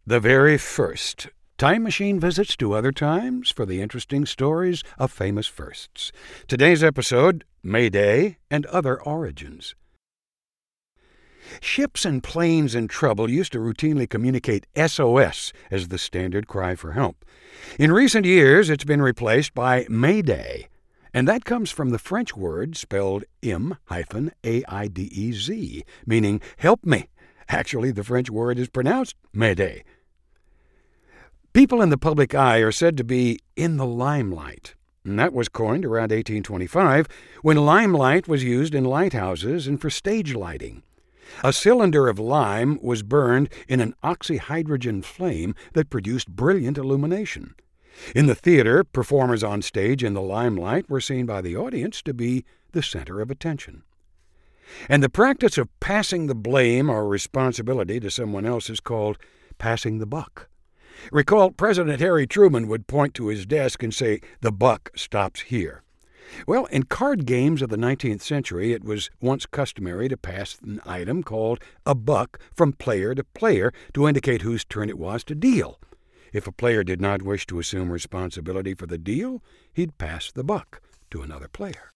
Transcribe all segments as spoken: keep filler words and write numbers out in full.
The very first. Time machine visits to other times for the interesting stories of famous firsts. Today's episode, May Day and Other Origins. Ships and planes in trouble used to routinely communicate S O S as the standard cry for help. In recent years, it's been replaced by Mayday, and that comes from the French word spelled M A I D E Z, meaning help me. Actually, the French word is pronounced Mayday. People in the public eye are said to be in the limelight, and that was coined around eighteen twenty-five when limelight was used in lighthouses and for stage lighting. A cylinder of lime was burned in an oxyhydrogen flame that produced brilliant illumination. In the theater, performers on stage in the limelight were seen by the audience to be the center of attention. And the practice of passing the blame or responsibility to someone else is called passing the buck. Recall, President Harry Truman would point to his desk and say, "The buck stops here." Well, in card games of the nineteenth century, it was once customary to pass an item called a buck from player to player to indicate whose turn it was to deal. If a player did not wish to assume responsibility for the deal, he'd pass the buck to another player.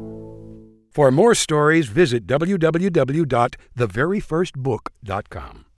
For more stories, visit w w w dot the very first book dot com.